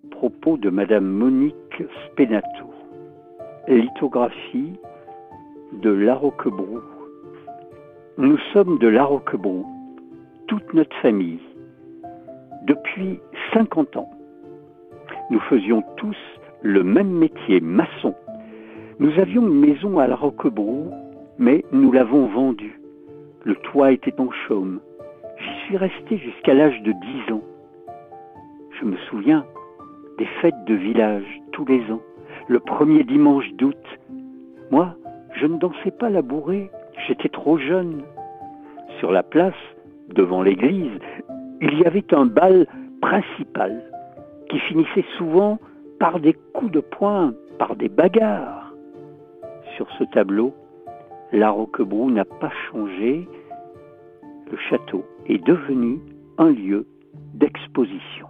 propos de Madame Monique Spenato. Lithographie de La Roquebrou. Nous sommes de La Roquebrou, toute notre famille, depuis 50 ans. Nous faisions tous le même métier, maçon. Nous avions une maison à La Roquebrou, mais nous l'avons vendue. Le toit était en chaume. J'y suis resté jusqu'à l'âge de 10 ans. Je me souviens des fêtes de village tous les ans, le premier dimanche d'août. Moi, je ne dansais pas la bourrée, j'étais trop jeune. Sur la place, devant l'église, il y avait un bal principal qui finissait souvent par des coups de poing, par des bagarres. Sur ce tableau, La Roquebrou n'a pas changé. Le château est devenu un lieu d'exposition.